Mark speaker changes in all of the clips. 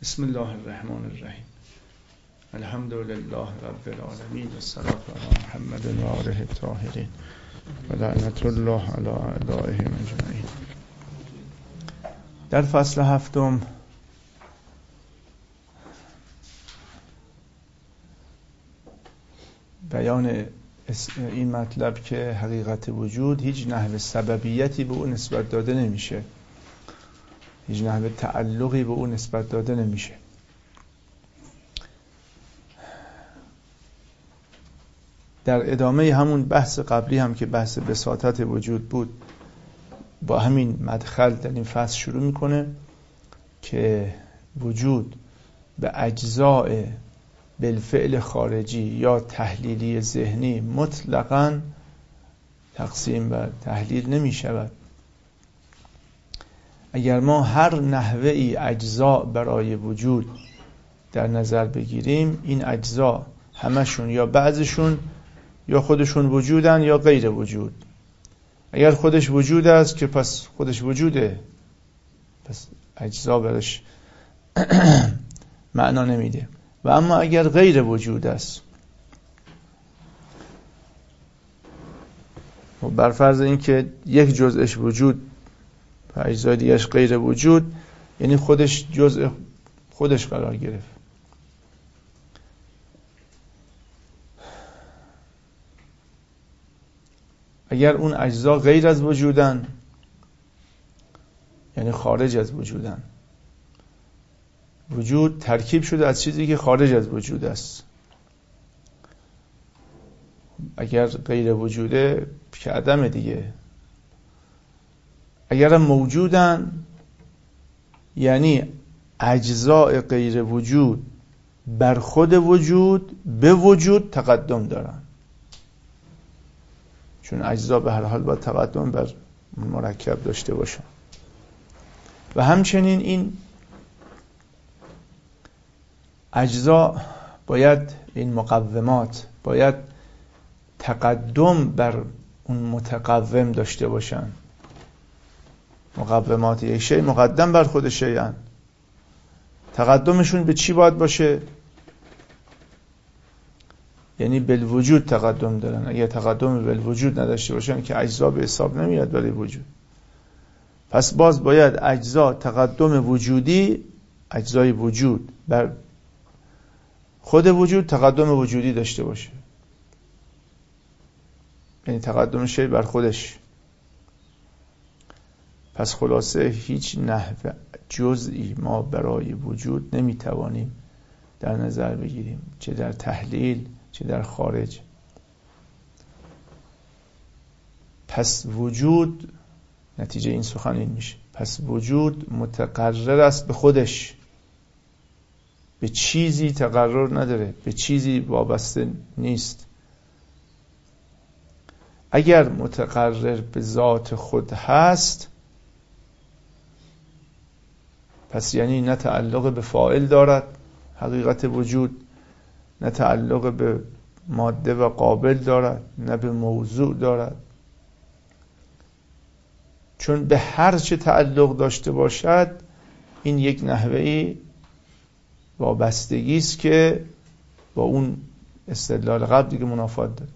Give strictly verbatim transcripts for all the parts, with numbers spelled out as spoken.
Speaker 1: بسم الله الرحمن الرحیم. الحمد لله رب العالمین و الصلاة علی محمد و آله الطاهرین و لعنت الله علی اعدائهم اجمعین. در فصل هفتم بیان این مطلب که حقیقت وجود هیچ نحو سببیتی به اون نسبت داده نمیشه، هیچ نحو تعلقی به اون نسبت داده نمیشه. در ادامه همون بحث قبلی هم که بحث بساطت وجود بود، با همین مدخل در این فصل شروع میکنه که وجود به اجزاء بالفعل خارجی یا تحلیلی ذهنی مطلقاً تقسیم و تحلیل نمی شود. اگر ما هر نحوه‌ای اجزاء برای وجود در نظر بگیریم، این اجزاء همشون یا بعضشون یا خودشون وجودن یا غیر وجود. اگر خودش وجود است که پس خودش وجوده، پس اجزا برش معنا نمیده. و اما اگر غیر وجود است، و بر فرض این که یک جزءش وجود و اجزای دیگرش غیر وجود، یعنی خودش جزء خودش قرار گرفت. اگر اون اجزا غیر از وجودن، یعنی خارج از وجودن، وجود ترکیب شده از چیزی که خارج از وجود است. اگر غیر وجوده که عدم دیگه. اگر موجودن، یعنی اجزاء غیر وجود بر خود وجود به وجود تقدم دارن، چون اجزا به هر حال باید تقدم بر مرکب داشته باشن. و همچنین این اجزا باید، این مقومات باید تقدم بر اون متقوم داشته باشن. مقومات یک شی مقدم بر خود شیئن. تقدمشون به چی باید باشه؟ یعنی بالوجود تقدم دارن. اگر تقدم بالوجود نداشته باشن که اجزا به حساب نمیاد برای وجود. پس باز باید اجزا تقدم وجودی، اجزای وجود بر خود وجود تقدم وجودی داشته باشه، یعنی تقدم شی بر خودش. پس خلاصه هیچ نحو جزئی ما برای وجود نمیتوانیم در نظر بگیریم، چه در تحلیل چه در خارج. پس وجود، نتیجه این سخن این میشه، پس وجود متقرر است به خودش، به چیزی تقرر نداره، به چیزی وابسته نیست. اگر متقرر به ذات خود هست، پس یعنی نه تعلق به فاعل دارد حقیقت وجود، نه تعلق به ماده و قابل دارد، نه به موضوع دارد. چون به هر چه تعلق داشته باشد، این یک نحوهی وابستگی است که با اون استدلال قبل دیگه منافات داره.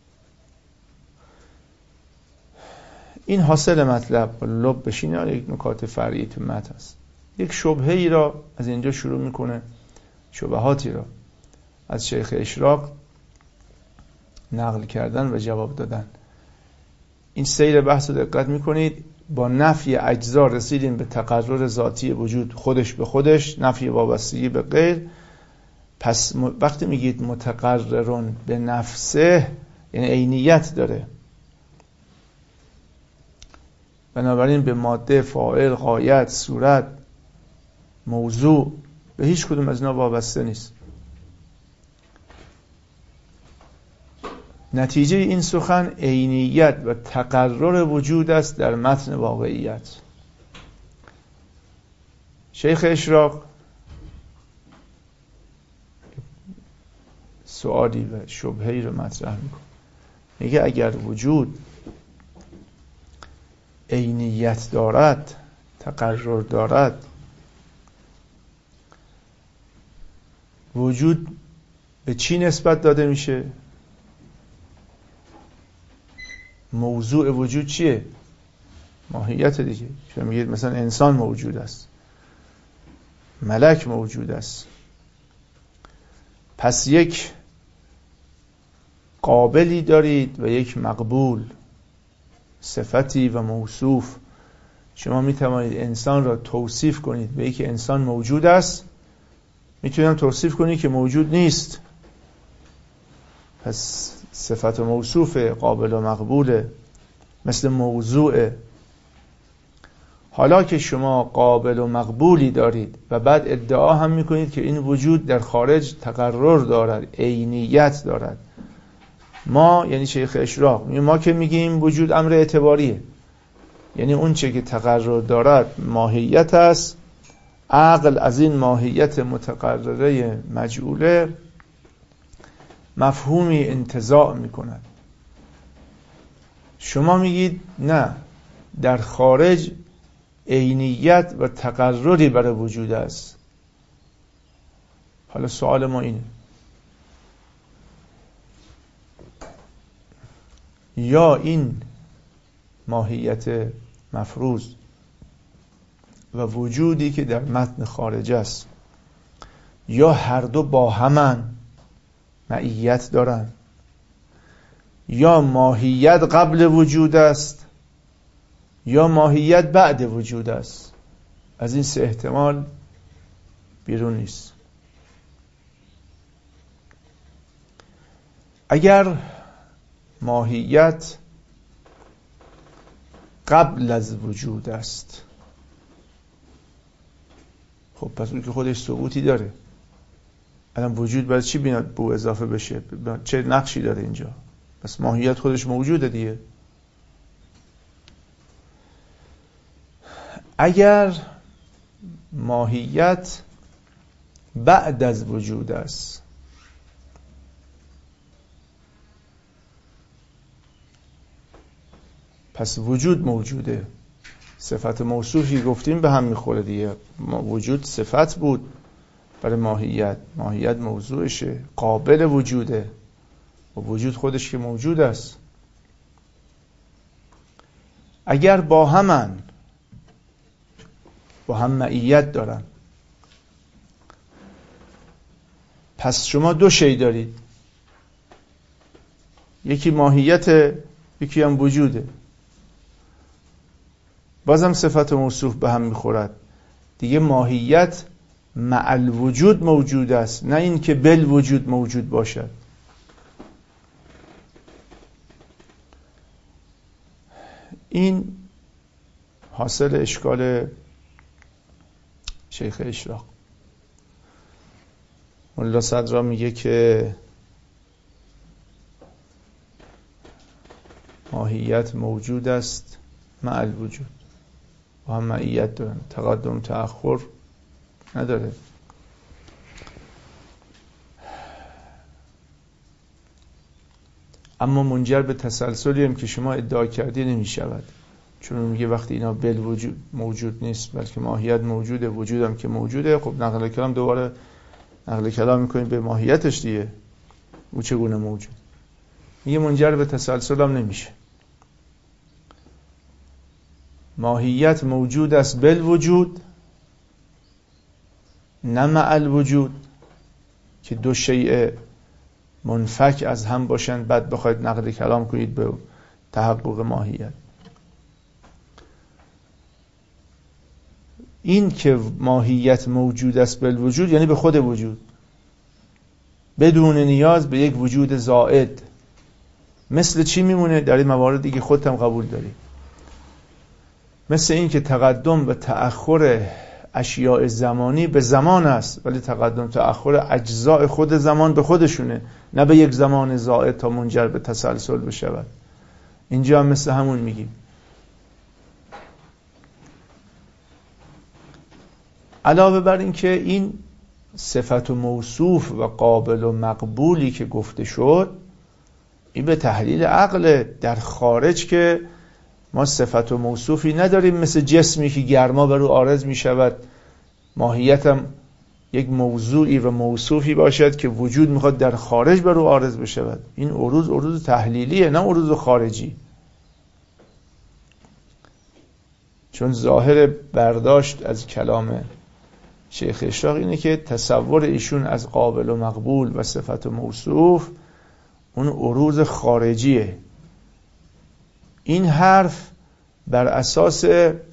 Speaker 1: این حاصل مطلب لب بشین. یک نکات فرعی تو متن است. یک شبهه ای را از اینجا شروع میکنه، شبهاتی را از شیخ اشراق نقل کردن و جواب دادن. این سیر بحث رو دقت میکنید. با نفی اجزا رسیدیم به تقرر ذاتی وجود خودش به خودش، نفی وابستگی به غیر. پس وقتی میگید متقررون به نفسه، یعنی عینیت داره. بنابراین به ماده، فاعل، غایت، صورت، موضوع، به هیچ کدوم از اینا وابسته نیست. نتیجه این سخن عینیت و تقرر وجود است در متن واقعیت. شیخ اشراق سوالی و شبهه‌ای رو مطرح میکنه. میگه اگر وجود عینیت دارد، تقرر دارد، وجود به چی نسبت داده میشه؟ موضوع وجود چیه؟ ماهیت دیگه. شما میگید مثلا انسان موجود است، ملک موجود است. پس یک قابلی دارید و یک مقبول، صفتی و موصوف. شما میتوانید انسان را توصیف کنید به اینکه انسان موجود است، میتونید توصیف کنید که موجود نیست. پس صفت و موصوف قابل و مقبوله، مثل موضوع. حالا که شما قابل و مقبولی دارید و بعد ادعا هم میکنید که این وجود در خارج تقرر دارد، عینیت دارد، ما یعنی شیخ اشراق ما که میگیم وجود امر اعتباریه، یعنی اون چه که تقرر دارد ماهیت است، عقل از این ماهیت متقرره مجعوله مفهومی انتزاع میکند. شما میگید نه، در خارج عینیت و تقرری برای وجود است. حالا سوال ما اینه، یا این ماهیت مفروض و وجودی که در متن خارج است، یا هر دو با همن معیت دارن، یا ماهیت قبل وجود است یا ماهیت بعد وجود است. از این سه احتمال بیرون نیست. اگر ماهیت قبل از وجود است، خب پس اون که خودش ثبوتی داره. الان وجود برای چی بیاد بو اضافه بشه؟ چه نقشی داره اینجا؟ پس ماهیت خودش موجوده دیگه. اگر ماهیت بعد از وجود است، پس وجود موجوده. صفت موصوفی گفتیم به هم میخوره دیگه. وجود صفت بود برای ماهیت، ماهیت موضوعشه، قابل وجوده و وجود خودش که موجود است. اگر با همن، با هم معیت دارن، پس شما دو شی دارید، یکی ماهیت، یکی هم وجوده. بازم صفت موصوف به هم میخورد دیگه. ماهیت مع الوجود موجود است، نه این که بل وجود موجود باشد. این حاصل اشکال شیخ اشراق. ملا صدرا میگه که ماهیت موجود است مع الوجود، با هم معیت دارن، تقدم تأخر نداره. اما منجر به تسلسلی هم که شما ادعا کردی نمی شود، چون میگه وقتی اینا بل وجود موجود نیست بلکه ماهیت موجوده، وجودم که موجوده، خب نقل کلام دوباره نقل کلام میکنیم به ماهیتش دیگه. او چگونه موجود؟ میگه منجر به تسلسل هم نمیشه. ماهیت موجود است بل وجود، نه مع الوجود که دو شیء منفک از هم باشن بعد بخواید نقل کلام کنید به تحقق ماهیت. این که ماهیت موجود است بالوجود یعنی به خود وجود، بدون نیاز به یک وجود زائد. مثل چی میمونه؟ در این مواردی که خودت هم قبول داری، مثل این که تقدم و تأخر اشیاء زمانی به زمان است، ولی تقدم تأخر اجزاء خود زمان به خودشونه، نه به یک زمان زائد تا منجر به تسلسل بشود. اینجا هم مثل همون میگیم. علاوه بر این که این صفت و موصوف و قابل و مقبولی که گفته شد، این به تحلیل عقل. در خارج که ما صفت و موصوفی نداریم، مثل جسمی که گرما بر او عارض می شود، ماهیت هم یک موضوعی و موصوفی باشد که وجود میخواد در خارج بر او عارض بشود. این عروض عروض تحلیلیه، نه عروض خارجی. چون ظاهر برداشت از کلام شیخ اشراق اینه که تصور ایشون از قابل و مقبول و صفت و موصوف اون عروض خارجیه. این حرف بر اساس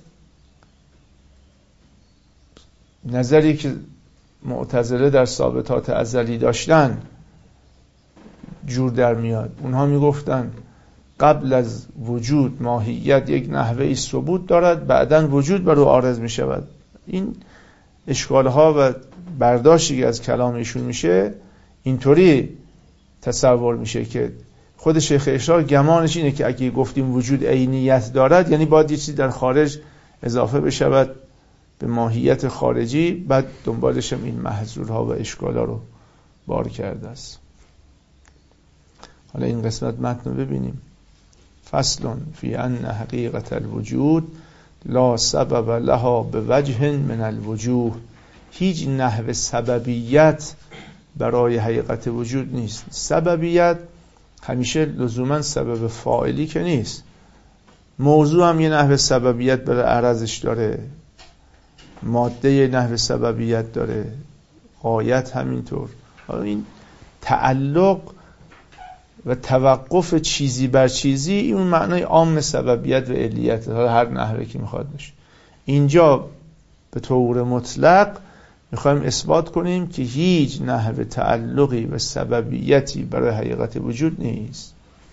Speaker 1: نظری که معتزله در ثابتات ازلی داشتن جور در میاد. اونها میگفتن قبل از وجود ماهیت یک نحوه ثبوت دارد، بعداً وجود بر او عارض می شود. این اشکالها و برداشتی که از کلام ایشون میشه اینطوری تصور میشه که خود شیخ اشراق گمانش اینه که اگه گفتیم وجود عینیت دارد یعنی باید یه چیزی در خارج اضافه بشود به ماهیت خارجی، بعد دنبالش هم این محظورها و اشکالها رو بار کرده است. حالا این قسمت متن رو ببینیم. فصل فی ان حقیقت الوجود لا سبب لها به وجه من الوجوه. هیچ نحو سببیت برای حقیقت وجود نیست. سببیت همیشه لزوما سبب فاعلی که نیست. موضوع هم یه نحو سببیت برای عرضش داره، ماده یه نحو سببیت داره، غایت همینطور. این تعلق و توقف چیزی بر چیزی این معنای عام سببیت و علیت، حالا هر نحوی که میخواد باشه. اینجا به طور مطلق میخوایم اثبات کنیم که هیچ نحو تعلقی و سببیتی برای حقیقت وجود نیست.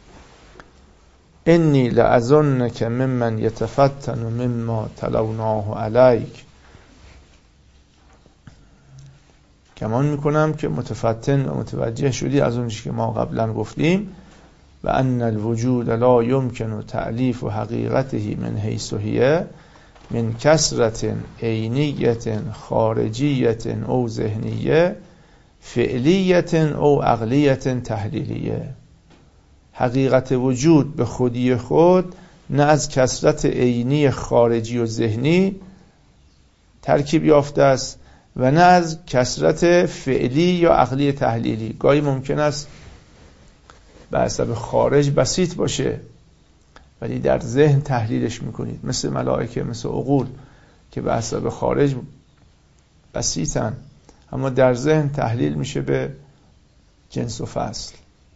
Speaker 1: انی لأظنک ممن یتفتن مما تلوناه علیک. گمان میکنم که متفتن و متوجه شدی از اون چیزی که ما قبلا گفتیم. و ان الوجود لا یمکن تعلیف و حقیقته من حیث هی من کسرت عینیت خارجیت او ذهنیه فعلیت او عقلیت تحلیلیه. حقیقت وجود به خودی خود نه از کسرت عینی خارجی و ذهنی ترکیب یافته است و نه از کسرت فعلی یا عقلی تحلیلی. گاهی ممکن است به حسب خارج بسیط باشه ولی در ذهن تحلیلش میکنید، مثل ملائکه، مثل عقول که به حسب خارج بسیطن اما در ذهن تحلیل میشه به جنس و فصل.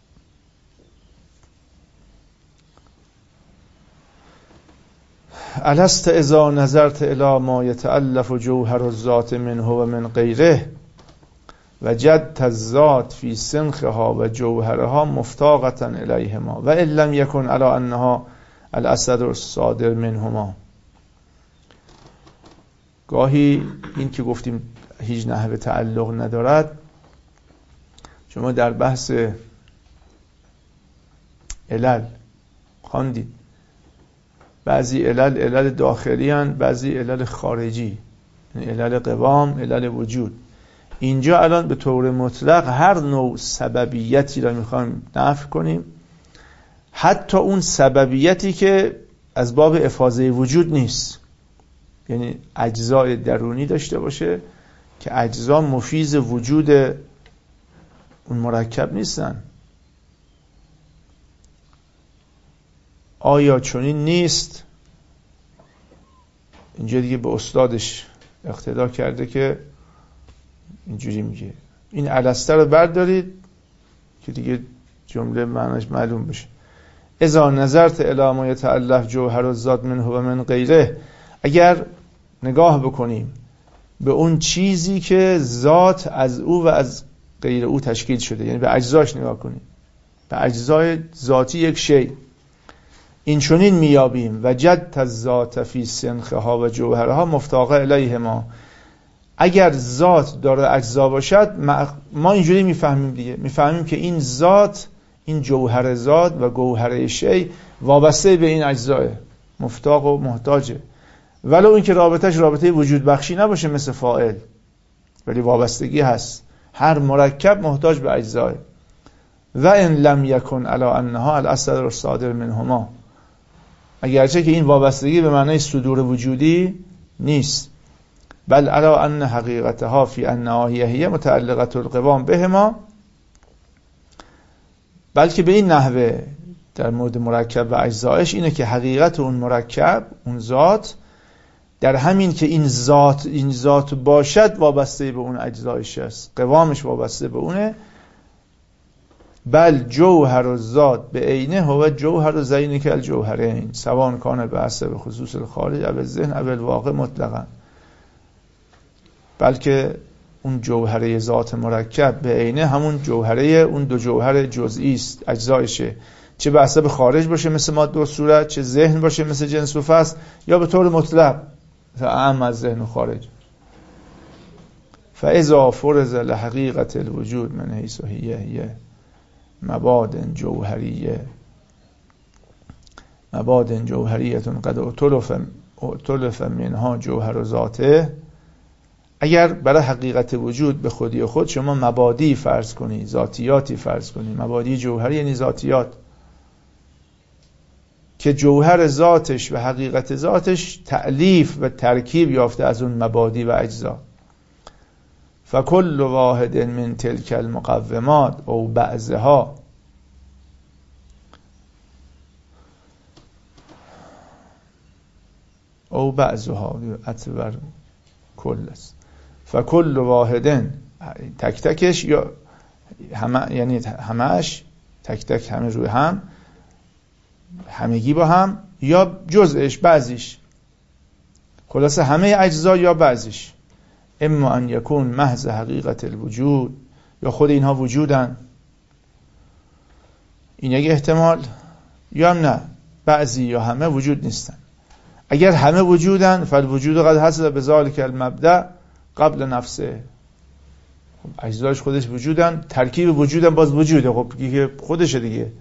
Speaker 1: الست اذا نظرت الی ما یتألف جوهر الذات منه و من غیره وجدت الذات فی سنخها و جوهرها مفتاقة الیهما و ان لم یکن علی انها الاثر الصادر منهما. گاهی این که گفتیم هیچ نحو تعلق ندارد، شما در بحث علل خواندید بعضی علل علل داخلی هن، بعضی علل خارجی، علل قوام، علل وجود. اینجا الان به طور مطلق هر نوع سببیتی را میخوایم نفی کنیم، حتی اون سببیتی که از باب افاضه وجود نیست، یعنی اجزای درونی داشته باشه که اجزا مفیز وجود اون مرکب نیستن. آیا چنین نیست؟ اینجا دیگه به استادش اقتدا کرده که اینجوری میگه. این السته رو بردارید که دیگه جمله معناش معلوم بشه. اذا نظرت الی ما یتألف جوهر الذات منه و من غیره، اگر نگاه بکنیم به اون چیزی که ذات از او و از غیر او تشکیل شده، یعنی به اجزاش نگاه کنیم، به اجزای ذاتی یک شی، این چنین میابیم وجدت الذات فی سنخها و جوهرها مفتاقه الیهما. اگر ذات داره اجزا باشد ما اینجوری میفهمیم دیگه، میفهمیم که این ذات، این جوهر ذات و گوهره شی وابسته به این اجزاه، مفتاق و محتاجه، ولو این که رابطش رابطه وجود بخشی نباشه مثل فاعل، ولی وابستگی هست. هر مرکب محتاج به اجزاه. و ان لم یکن علی انها الاثر الصادر منهما، اگرچه که این وابستگی به معنای صدور وجودی نیست. بل علی ان حقیقتها فی النواحی هی متعلقه القوام بهما، بلکه به این نحوه در مورد مرکب و اجزایش اینه که حقیقت اون مرکب، اون ذات، در همین که این ذات این ذات باشد وابسته به اون اجزایش است، قوامش وابسته به اونه. بل جوهر الذات به عینه هو جوهر زین که الجوهرین سواء کان بحث به خصوص الخارج او الذهن او الواقع مطلقا. بلکه اون جوهره ذات مرکب به عینه همون جوهره اون دو جوهر جزئی است، اجزایشه، چه به حسب خارج باشه مثل ماده و صورت، چه ذهن باشه مثل جنس و فصل، یا به طور مطلق اعم از ذهن و خارج. فاذا فرض لحقیقت الوجود من حیث هی هی مباد جوهریه مباد جوهریتون قد اطلف اطلف منها جوهر و ذاته. اگر برای حقیقت وجود به خودی خود شما مبادی فرض کنی، ذاتیاتی فرض کنی، مبادی جوهری یعنی ذاتیات، که جوهر ذاتش و حقیقت ذاتش تألیف و ترکیب یافته از اون مبادی و اجزا، فکل واحد من تلک المقومات او بعضها او بعضها اعتبر کل است. فکل واحد تک تکش، یا همه، یعنی همهش تک تک، همه روی هم، همگی با هم، یا جزءش بعضیش، خلاصه همه اجزا یا بعضیش. اما ان یکون محض حقیقت الوجود، یا خود اینها وجودن، این یک احتمال، یا نه بعضی یا همه وجود نیستن. اگر همه وجودن فالوجود قد حصل بذلک المبدأ قبل نفسه، خب اجزاش خودش وجودن، ترکیب وجودن باز وجوده، خب دیگه خودشه دیگه.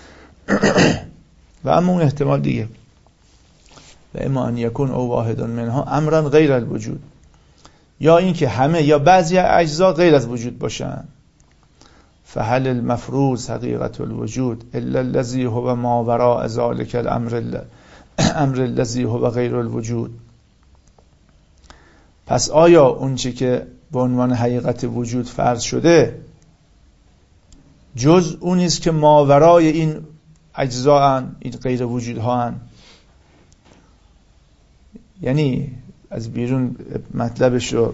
Speaker 1: و اما اون احتمال دیگه، و اما ان یکون او واحد منها امرا غیر الوجود، یا این که همه یا بعضی اجزا غیر از وجود باشن. فهل المفروض حقیقت الوجود الا الذي هو ما وراء ذلك الامر امر الذي هو غیر الوجود. پس آیا اون چی که به عنوان حقیقت وجود فرض شده جز اون نیست که ماورای این اجزا هن، این غیر وجود ها هن؟ یعنی از بیرون مطلبش رو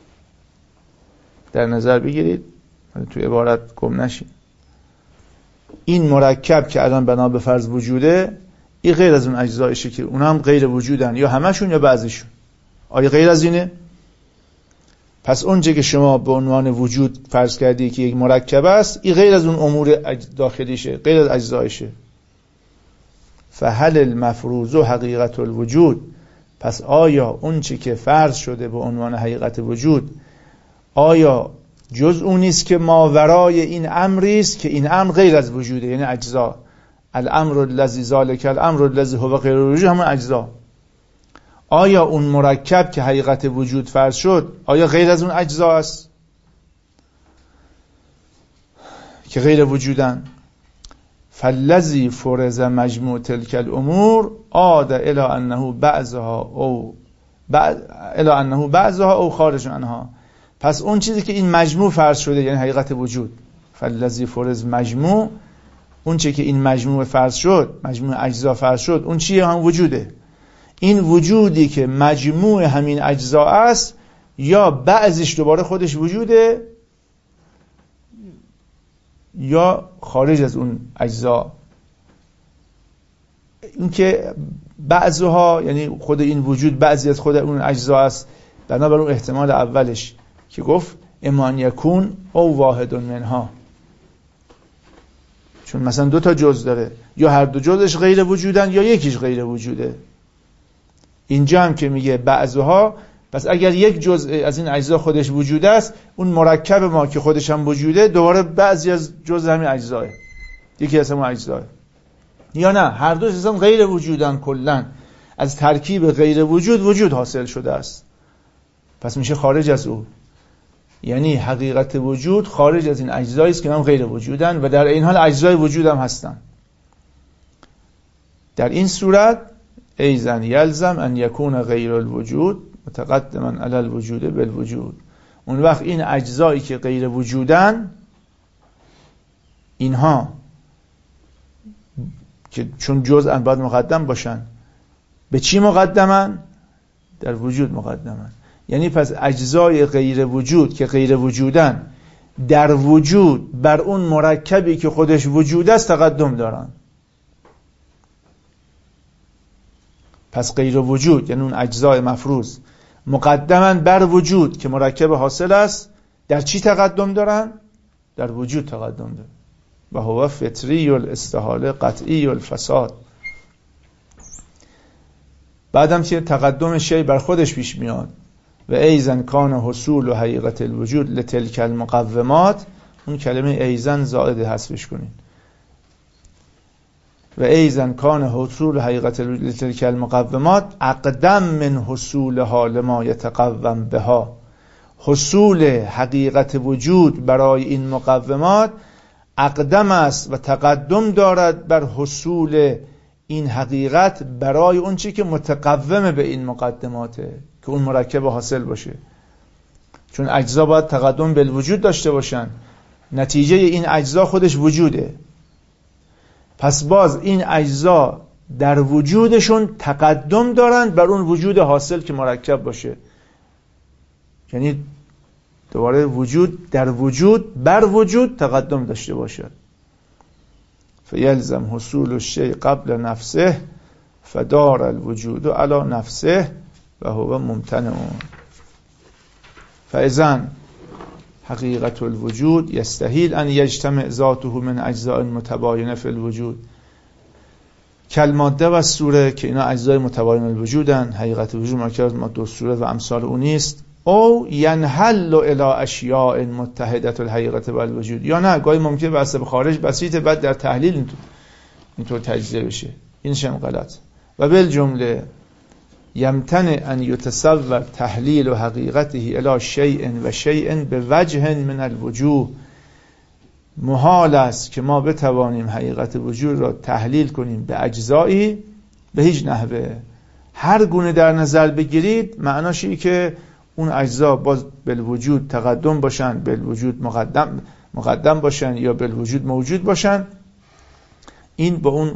Speaker 1: در نظر بگیرید، تو عبارت گم نشید. این مرکب که الان بنا به فرض وجوده، این غیر از اون اجزایشه که اون هم غیر وجودن، یا همشون یا بعضیشون. آیا غیر از اینه؟ پس اونچه که شما به عنوان وجود فرض کردی که یک مرکب است، این غیر از اون امور داخلیشه، غیر از اجزایشه. فهل المفروض حقیقت الوجود، پس آیا اونچه که فرض شده به عنوان حقیقت وجود، آیا جز اون نیست که ماورای این امری است که این امر غیر از وجوده، یعنی اجزا. الامر الذی ذالک الامر الذی هو غیر الوجود، همون اجزا. آیا اون مرکب که حقیقت وجود فرض شد، آیا غیر از اون اجزا است که غیر وجودن؟ فالذی فرض مجموع تلک الامور عاد الی انه بعضها او بعض الی انه بعضها او خارج عنها. پس اون چیزی که این مجموع فرض شده، یعنی حقیقت وجود، فالذی فرض مجموع، اون چیزی که این مجموع فرض شد، مجموع اجزا فرض شد، اون چیه؟ هم وجوده. این وجودی که مجموع همین اجزا است، یا بعضیش دوباره خودش وجوده، یا خارج از اون اجزا. این که بعضها یعنی خود این وجود بعضی از خود اون اجزا است، بنابر اون احتمال اولش که گفت اما ان یکون او واحد منها، چون مثلا دو تا جز داره، یا هر دو جزش غیر وجودن یا یکیش غیر وجوده. اینجا هم که میگه بعضها، پس اگر یک جزء از این اجزا خودش وجود است، اون مرکب ما که خودش هم وجوده، دوباره بعضی از جزء همین اجزاه، یکی از همون اجزاه. یا نه، هر دوش اصلا غیر وجودن، کلن از ترکیب غیر وجود وجود حاصل شده است، پس میشه خارج از او. یعنی حقیقت وجود خارج از این اجزایی است که هم غیر وجودن و در این حال اجزای وجود هم هستن. در این صورت ایزن یلزم ان یکون غیر الوجود متقدما علی الوجود بالوجود. اون وقت این اجزایی که غیر وجودن، اینها که چون جزءاً باید مقدم باشن، به چی مقدمن؟ در وجود مقدمن. یعنی پس اجزای غیر وجود که غیر وجودن در وجود بر اون مرکبی که خودش وجود است تقدم دارن. پس غیر وجود یعنی اون اجزای مفروض مقدمن بر وجود که مرکب حاصل است، در چی تقدم دارن؟ در وجود تقدم دارن. و هو فطری الاستحاله قطعی الفساد. بعدم که تقدم شی بر خودش پیش میاد. و ایزن کان حصول و حقیقت الوجود لتلک المقومات، اون کلمه ایزن زائد حذفش کنین. و ایزن کان حصول و حقیقت الوجود لتلک المقومات اقدم من حصولها لما یتقوم بها. حصول حقیقت وجود برای این مقومات اقدم است و تقدم دارد بر حصول این حقیقت برای اون چی که متقوم به این مقدماته که اون مرکب حاصل باشه. چون اجزا باید تقدم به وجود داشته باشن، نتیجه این اجزا خودش وجوده. پس باز این اجزا در وجودشون تقدم دارن بر اون وجود حاصل که مرکب باشه. یعنی دوباره وجود در وجود بر وجود تقدم داشته باشد. فیلزم حصول الشیء قبل نفسه فدار الوجود علی نفسه و هو ممتنع. فاذن حقیقت الوجود یستحیل ان یجتمع ذاته من اجزاء متباینه فی الوجود کالماده و الصوره، که اینا اجزای متباین الوجودن. حقیقت وجود مرکب از ماده و صوره و امثال اون نیست. او ینحل الی اشیاء متحدة الحقیقت و الوجود، یا نه گاهی ممکنه بحث به خارج بسیطه، بعد در تحلیل اینطور اینطور تجزیه بشه. این شم غلط. و بالجمله یمتنع ان یتصور تحلیل و حقیقته الی شیء و شیء به وجه من الوجوه. محال است که ما بتوانیم حقیقت وجود را تحلیل کنیم به اجزایی به هیچ نحوه. هر گونه در نظر بگیرید معناش اینه که اون اجزا باز بالوجود تقدم باشن، بالوجود مقدم مقدم باشن، یا بالوجود موجود باشن. این با اون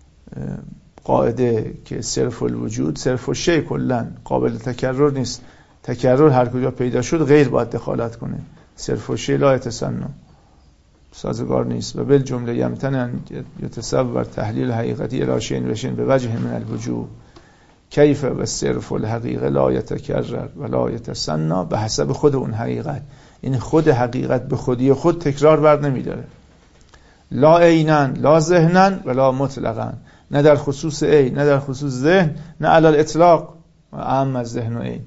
Speaker 1: قاعده که صرف الوجود صرف الشیء کلا قابل تکرر نیست، تکرر هر کجا پیدا شد غیر باید دخالت کنه. صرف الشیء لا یتصنع، سازگار نیست. و بالجمله یمتنع یتصور تحلیل حقیقتی الی شیء و شیء به وجه من الوجوه کیف و صرف الحقیقه لا یتکرر و لا یتصنع به حسب خود اون حقیقت. این خود حقیقت به خودی خود تکرار بر نمیداره. لا عینن لا ذهنن و لا مطلقا، نه در خصوص عین نه در خصوص ذهن، نه علی الاطلاق و اعم از ذهن و عین.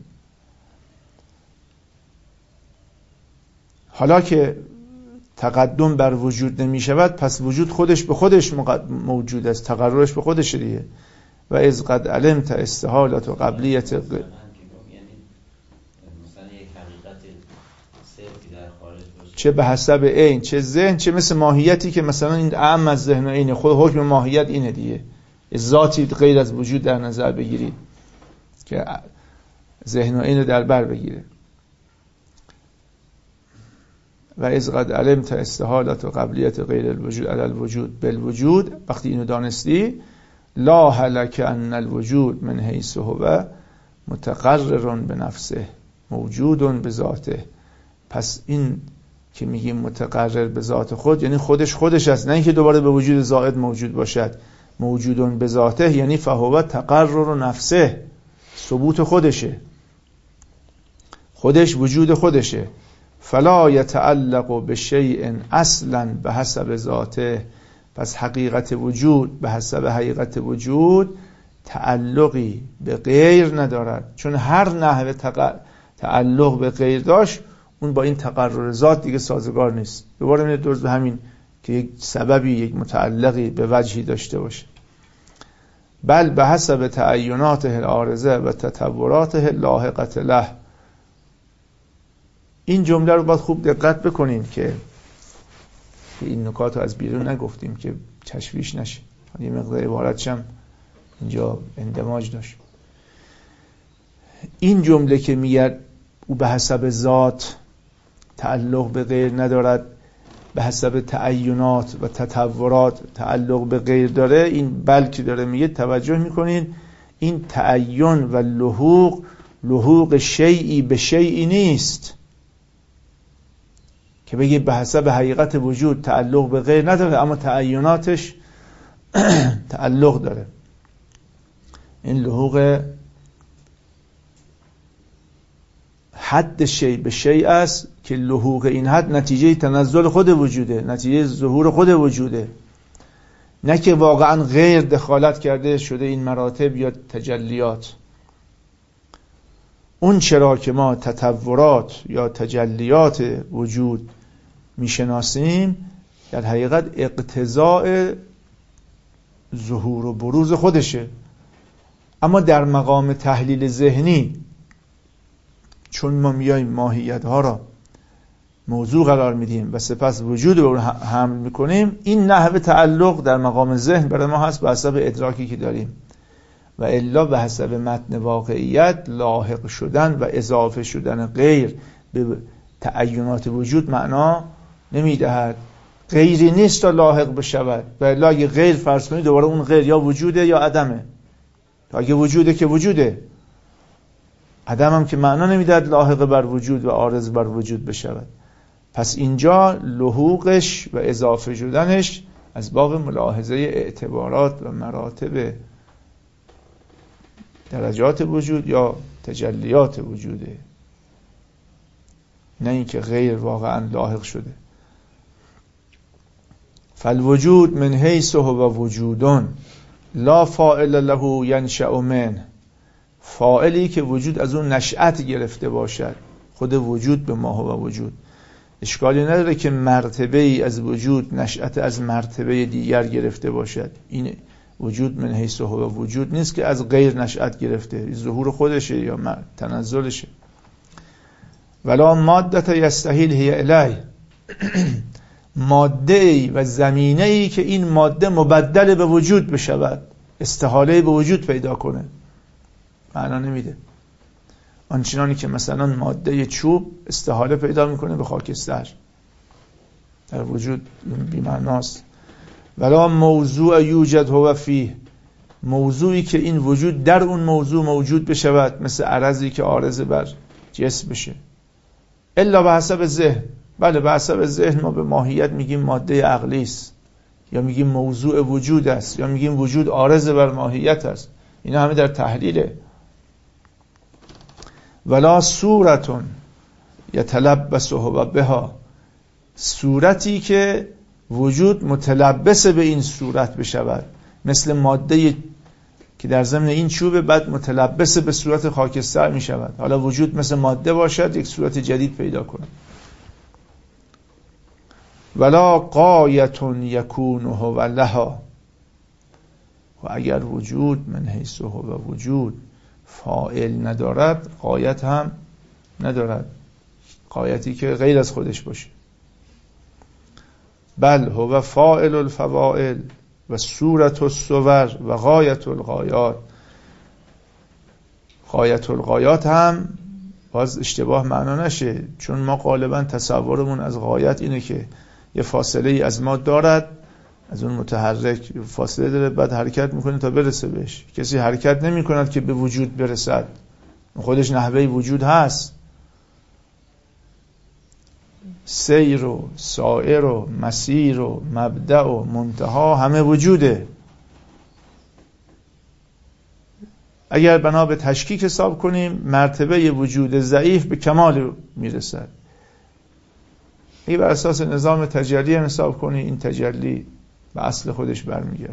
Speaker 1: حالا که تقدم بر وجود نمی شود، پس وجود خودش به خودش موجود است، تقررش به خودش دیگه. و از قد علمت استحالت و قبلیت ق... چه به حسب عین چه ذهن چه مثل ماهیتی که مثلا این اعم از ذهن و عین، خود حکم ماهیت اینه دیگه. ذاتی غیر از وجود در نظر بگیرید که ذهن و عین در بر بگیره. و از قد علمت استحالت و قبلیت غیر الوجود علی الوجود بالوجود، وقتی اینو دانستی لا هلک ان الوجود من حیث هو متقرر به نفسه موجود به ذاته. پس این که میگیم متقرر به ذات خود یعنی خودش خودش است، نه اینکه دوباره به وجود زائد موجود باشد. موجود به ذاته یعنی فهو تقرر نفسه، ثبوت خودشه، خودش وجود خودشه. فلا یتعلق به شیء اصلا به حسب ذاته. پس حقیقت وجود به حسب حقیقت وجود تعلقی به غیر ندارد، چون هر نحوه تق... تعلق به غیر داشت اون با این تقرر ذات دیگه سازگار نیست. دوباره میاد درست به همین که یک سببی یک متعلقی به وجهی داشته باشه. بل به حسب تعیناته العارضه و تطوراته لاحقه له. این جمله رو باید خوب دقت بکنین که این نکات رو از بیرون نگفتیم که تشویش نشه. یه مقدار عبارتش هم اینجا اندماج داشت. این جمله که میگه او به حسب ذات تعلق به غیر ندارد، به حسب تعینات و تطورات تعلق به غیر داره، این بلکه داره میگه توجه میکنین این تعین و لحوق لحوق شیئی به شیئی نیست که بگی به حسب حقیقت وجود تعلق به غیر نداره اما تعیناتش تعلق داره. این لحوق حد شیء به شیء است که لحوق این حد نتیجه تنزل خود وجوده، نتیجه ظهور خود وجوده، نه که واقعا غیر دخالت کرده شده این مراتب یا تجلیات. اون چرا که ما تطورات یا تجلیات وجود میشناسیم در حقیقت اقتضاء ظهور و بروز خودشه، اما در مقام تحلیل ذهنی چون ما میایم ماهیت ها را موضوع قرار میدیم و سپس وجود رو حمل میکنیم، این نحوه تعلق در مقام ذهن برای ما هست به حسب ادراکی که داریم، و الا به حسب متن واقعیت لاحق شدن و اضافه شدن غیر به تعینات وجود معنا نمیدهد. غیری نیست تا لاحق بشود، و الا اگه غیر فرض کنید دوباره اون غیر یا وجوده یا عدمه. اگه وجوده که وجوده، عدم هم که معنا نمیدهد لاحق بر وجود و عارض بر وجود بشود. پس اینجا لحوقش و اضافه شدنش از باب ملاحظه اعتبارات و مراتب درجات وجود یا تجلیات وجوده، نه اینکه غیر واقعا لاحق شده. فالوجود من حیث هو وجودون لا فاعل له ینشأ منه. فاعلی که وجود از اون نشأت گرفته باشد، خود وجود به ما هو وجود. اشکالی نداره که مرتبه ای از وجود نشأت از مرتبه دیگر گرفته باشد. این وجود من حیث هو وجود نیست که از غیر نشأت گرفته، ظهور خودشه یا تنزلشه. ولا ماده یستحیل هی الیه. ماده ای و زمینه ای که این ماده مبدل به وجود بشود، استحاله به وجود پیدا کنه، معنا نمیده. آنچنانی که مثلا ماده چوب استحاله پیدا میکنه به خاکستر، در وجود بی معناست. ولا موضوع یوجد هو فیه. موضوعی که این وجود در اون موضوع موجود بشود، مثل عرضی که عارض بر جسم بشه، الا به حسب ذهن. بله به حسب ذهن ما به ماهیت میگیم ماده عقلی است، یا میگیم موضوع وجود است، یا میگیم وجود عارض بر ماهیت است. اینا همه در تحلیله. ولا صورتون یتلبس هو بها. صورتی که وجود متلبس به این صورت بشود، مثل ماده که در ضمن این چوبه بعد متلبس به صورت خاکستر می شود. حالا وجود مثل ماده باشد یک صورت جدید پیدا کنه. ولا غایتون یکون هو لها. و اگر وجود من حیث هو وجود فاعل ندارد، غایت هم ندارد، غایتی که غیر از خودش باشه. بل هو فاعل الفواعل و صورت الصور و غایت الغایات. غایت الغایات هم باز اشتباه معنا نشه، چون ما غالبا تصورمون از غایت اینه که یه فاصله ای از ما دارد، از اون متحرک فاصله داره، بعد حرکت میکنه تا برسه بهش. کسی حرکت نمی کند که به وجود برسد، خودش نحوه وجود هست. سیر و سائر و مسیر و مبدأ و منتها همه وجوده. اگر بنا به تشکیک حساب کنیم، مرتبه وجود ضعیف به کمال میرسد. اگه بر اساس نظام تجلی حساب کنی، این تجلی به اصل خودش برمیگرده.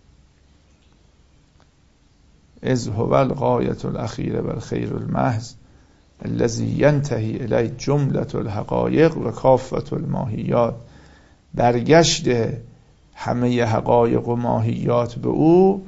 Speaker 1: اذ هو الغایة الاخیره و الخیر المحض الذي ينتهي الیه جملة الحقایق و کافة الماهیات. برگشت همه حقایق و ماهیات به او،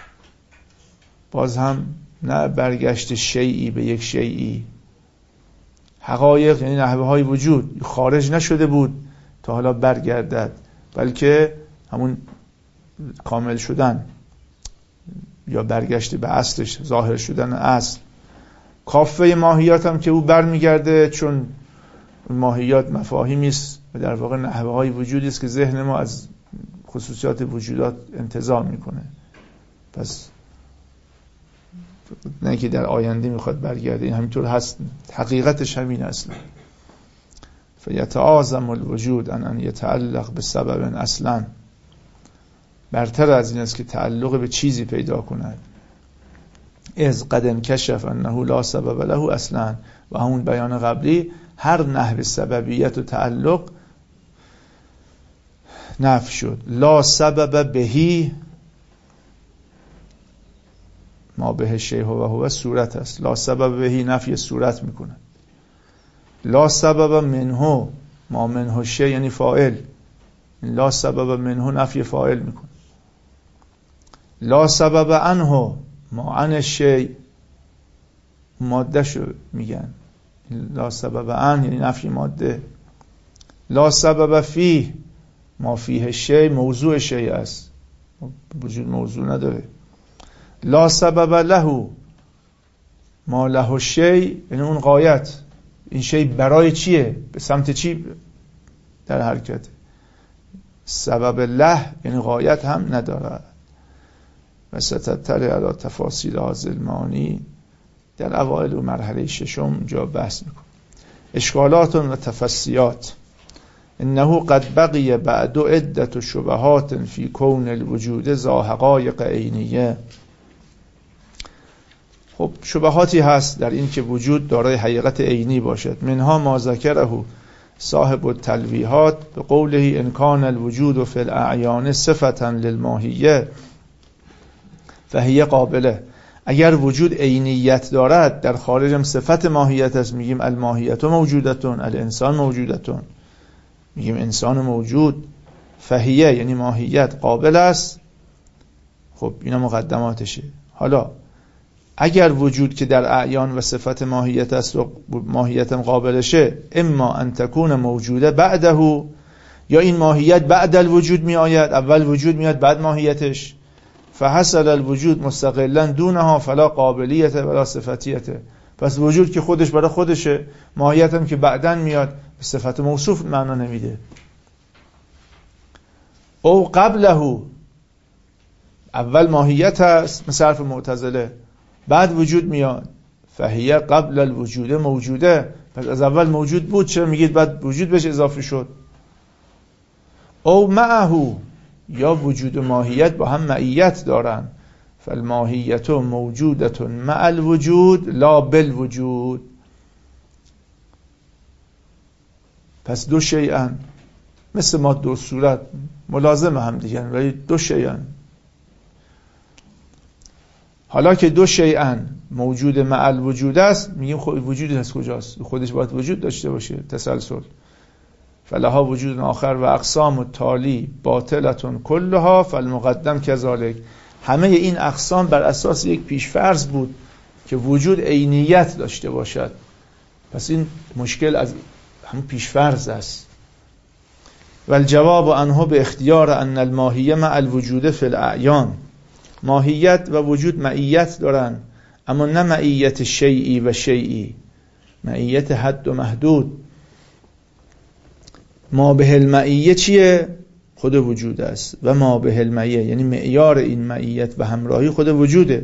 Speaker 1: باز هم نه برگشت شیئی به یک شیئی. حقایق یعنی نحوه های وجود خارج نشده بود تا حالا برگردد، بلکه همون کامل شدن یا برگشت به اصلش، ظاهر شدن اصل. کافه ماهیات هم که او برمیگرده، چون ماهیات مفاهیمی است و در واقع نحوه های وجودی است که ذهن ما از خصوصیات وجودات انتزاع میکنه. پس نه که در آینده میخواد برگرده، این همینطور هست، حقیقتش همین اصلا. فیتعاظم الوجود ان ان یتعلق به سبب اصلا، برتر از این است که تعلق به چیزی پیدا کند. از قد انکشف انه لا سبب له اصلا، و همون بیان قبلی هر نحو سببیت و تعلق نفی شد. لا سبب بهی، ما به شیء و هو صورت است، لا سبب بهی نفی صورت میکنه. لا سبب منه، ما منه شیء یعنی فاعل، لا سبب منه نفی فاعل میکنه. لا سبب عنه، ما عن شیء ماده شو میگن، لا سبب عن یعنی نفی ماده. لا سبب فیه، ما فیه شیء موضوع شیء است، وجود موضوع نداره. لا سبب له، ما له شیء یعنی اون غایت، این شیء برای چیه، به سمت چی در حرکت. سبب له یعنی غایت هم نداره. و ستطلع علی تفاصیل هذا المعانی در اوایل و مرحله ششم جا بحث میکنه. اشکالات و تفصیلات. انه قد بقی بعد عدة شبهات فی کون الوجود ذا حقایق عینیه. خب شبهاتی هست در این که وجود دارای حقیقت عینی باشد. منها ما ذکره صاحب التلویحات به قوله ان کان الوجود فی الاعیان صفتا للماهیه فهی قابله. اگر وجود عینیت دارد در خارج هم صفت ماهیت است، میگیم الماهیت موجودتون، الانسان موجودتون، میگیم انسان موجود. فهیه یعنی ماهیت قابل است. خب اینا مقدماتشه. حالا اگر وجود که در اعیان و صفت ماهیت است و ماهیت هم قابلشه، اما ان تکون موجوده بعده، یا این ماهیت بعد الوجود می آید، اول وجود میاد بعد ماهیتش. فحصل الوجود مستقلا دونها فلا قابلیت ولا صفتیت. پس وجود که خودش برای خودشه، ماهیت هم که بعدن میاد، به صفت موصوف معنا نمیده. او قبله، اول ماهیت هست مثل حرف معتزله، بعد وجود میاد. فهیه قبل الوجود موجوده، پس از اول موجود بود، چرا میگید بعد وجود بهش اضافه شد؟ او معه، یا وجود و ماهیت با هم معیت دارن. فالماهیت موجودت مع الوجود لا بالوجود. پس دو شیئن، مثل ما دو صورت ملازم هم دیگه، ولی دو شیئن. حالا که دو شیئن موجود مع الوجود است، میگیم خود وجود از کجاست؟ خودش باید وجود داشته باشه، تسلسل. فلها وجود آخر و اقسام التالی باطلتون کلها فالمقدم کذالک. همه این اقسام بر اساس یک پیشفرض بود که وجود عینیت داشته باشد. پس این مشکل از همون پیشفرض است. والجواب عنه به اختیار ان الماهیه مع الوجود فی الاعیان. ماهیت و وجود معیت دارن، اما نه معیت شیئی و شیئی، معیت حد و محدود. ما به المعیه چیه؟ خود وجود است. و ما به المعیه یعنی معیار این معیت و همراهی خود وجوده.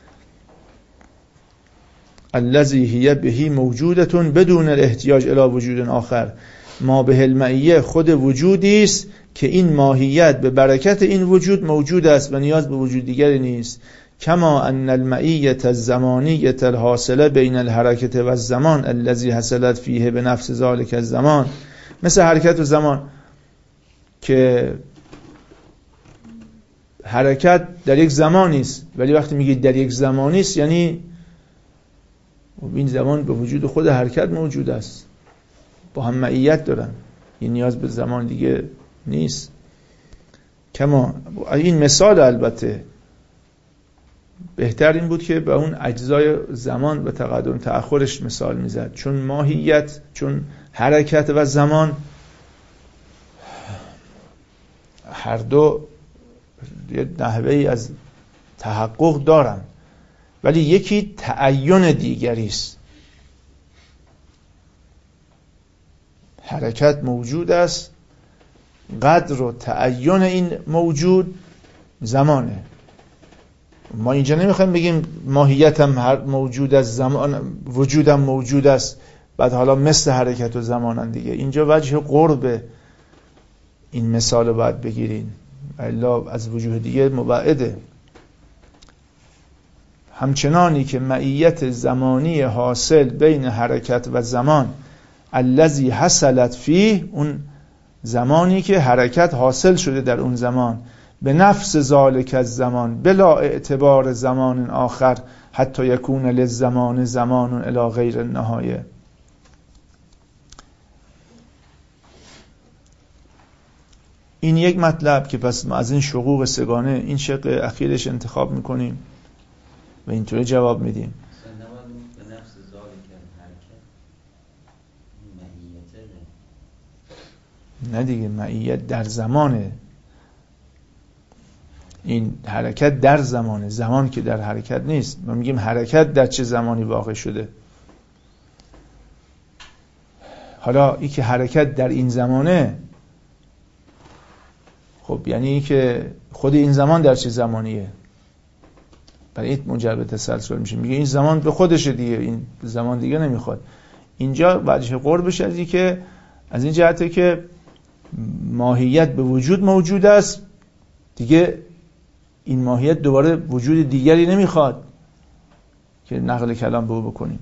Speaker 1: الذی هی بهی موجودتون بدون الاحتیاج الی وجود آخر. ما به المعیه خود وجودی است که این ماهیت به برکت این وجود موجود است و نیاز به وجود دیگری نیست. کما ان المعیه الزمانیه الحاصله بین الحرکت و الزمان الذی حصلت فیه به نفس ذلک الزمان. مثل حرکت و زمان که حرکت در یک زمانی است، ولی وقتی میگید در یک زمانی است یعنی این زمان به وجود خود حرکت موجود است، با هم معیت دارن، این نیاز به زمان دیگه نیست. کما این مثال البته بهتر این بود که به اون اجزای زمان و تقدم تأخرش مثال میزد، چون ماهیت، چون حرکت و زمان هر دو یه نحوهی از تحقق دارن. ولی یکی تعین دیگری است. حرکت موجود است، قدر و تعین این موجود زمانه. ما اینجا نمیخوایم بگیم ماهیتم هر موجود است، زمان وجودم موجود است، بعد حالا مثل حرکت و زمانن دیگه. اینجا وجه قرب این مثال رو باید بگیرین، الا از وجوه دیگه مبعده. همچنانی که معیت زمانی حاصل بین حرکت و زمان الذی حصلت فیه، اون زمانی که حرکت حاصل شده در اون زمان، به نفس ذالک الزمان بلا اعتبار زمان آخر حتی یکون للزمان زمان الی غیر النهایه. این یک مطلب که پس ما از این شقوق سگانه این شق اخیرش انتخاب میکنیم و اینطوری جواب میدیم. نه دیگه، معیت در زمانه، این حرکت در زمانه، زمان که در حرکت نیست. ما میگیم حرکت در چه زمانی واقع شده. حالا این که حرکت در این زمانه، خب یعنی این که خود این زمان در چه زمانیه، برای این منجر به تسلسل میشه. میگه این زمان به خودشه دیگه، این زمان دیگه نمیخواد. اینجا وجه قربش از این که از این جهته که ماهیت به وجود موجود است دیگه، این ماهیت دوباره وجود دیگری نمیخواد که نقل کلام به او بکنیم.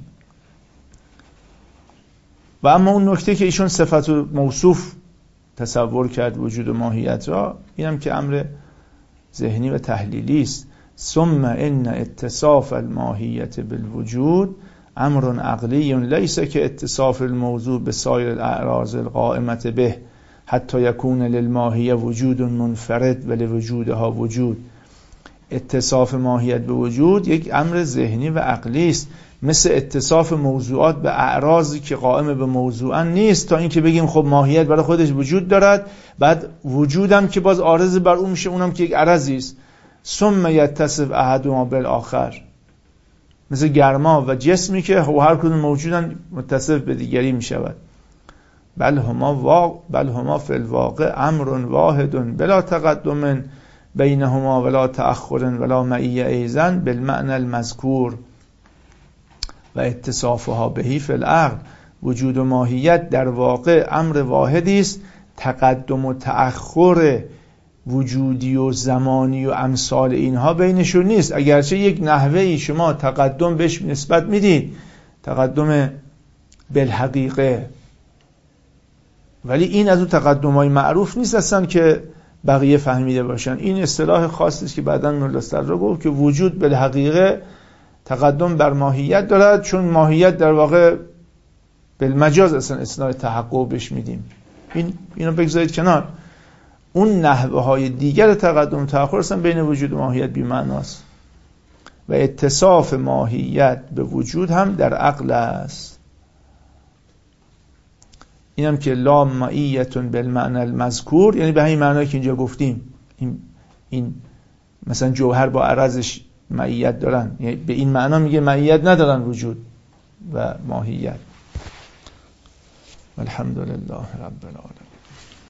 Speaker 1: و اما اون نکته که ایشون صفت و موصوف تصور کرد وجود و ماهیت را، اینم که امر ذهنی و تحلیلی است. ثم ان اتصاف الماهیت بالوجود امر عقلی لیس که اتصاف الموضوع به سایر الاعراض القائمة به حتی یکون للماهیه وجود منفرد ولوجودها وجود. اتصاف ماهیت به وجود یک امر ذهنی و عقلی است، مثل اتصاف موضوعات به اعراضی که قائم به موضوعن نیست، تا اینکه بگیم خب ماهیت برای خودش وجود دارد، بعد وجودم که باز عارض بر اون میشه، اونم که یک عرضی است. ثم یتصف احدهما بالآخر، مثل گرما و جسمی که هر کدوم موجودن متصف به دیگری میشود. بل هما واقع بل هما فی الواقع امر واحد بلا تقدم بینهما ولا تأخر ولا معیه ایضا بالمعنى المذکور و اتصافها بهی فی العقل. وجود و ماهیت در واقع امر واحدی است، تقدم و تأخر وجودی و زمانی و امثال اینها بینشون نیست. اگرچه یک نحوهی شما تقدم بهش نسبت میدید، تقدم بالحقیقه، ولی این از اون تقدم‌های معروف نیست اصلا که بقیه فهمیده باشن. این اصطلاح خاصی است که بعداً مولا صدرا گفت که وجود بالحقیقه تقدم بر ماهیت دارد، چون ماهیت در واقع بالمجاز اصلا اصطلاح تحقق بهش میدیم. این اینو بگذارید کنار. اون نحوه های دیگر تقدم و تأخر اصلا بین وجود و ماهیت بی معناست. و اتصاف ماهیت به وجود هم در عقل است. اینم که لا معیتون بالمعنى المذکور، یعنی به همین معنایی که اینجا گفتیم، این, این مثلا جوهر با عرضش معیت دارن، یعنی به این معنا میگه معیت ندارن وجود و ماهیت. الحمدلله رب العالمین.